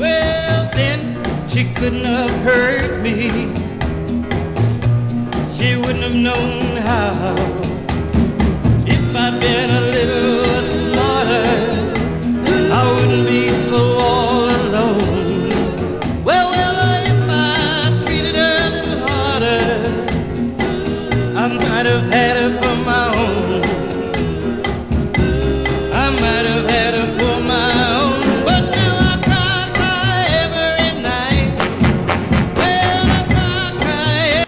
Well, then she couldn't have hurt me. She wouldn't have known how. If I'd been a little smarter, I wouldn't be so all alone. Well, if I treated her a little harder, I might have had her for my own.